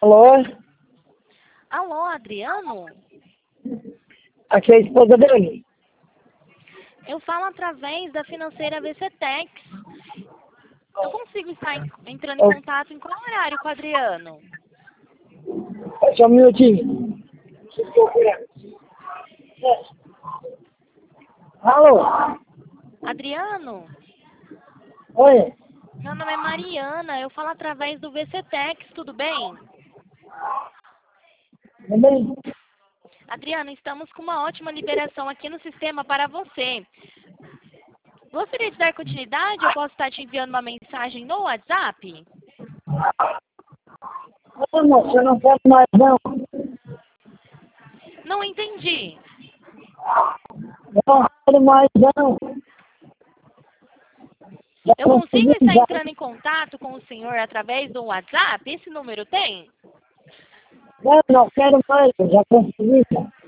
Alô? Alô, Adriano? Aqui é a esposa dele. Eu falo através da financeira VCTEX. Eu consigo estar entrando em contato em qual horário com o Adriano? Só um minutinho. Alô? Adriano? Oi? Meu nome é Mariana, eu falo através do VCTEX, tudo bem? Tudo bem? Adriano, estamos com uma ótima liberação aqui no sistema para você. Gostaria de dar continuidade? Eu posso estar te enviando uma mensagem no WhatsApp? Não, moça, eu não quero mais não. Não entendi. Não quero mais não. Eu consigo estar entrando em contato com o senhor através do WhatsApp? Esse número tem? Não quero mais, eu já consegui.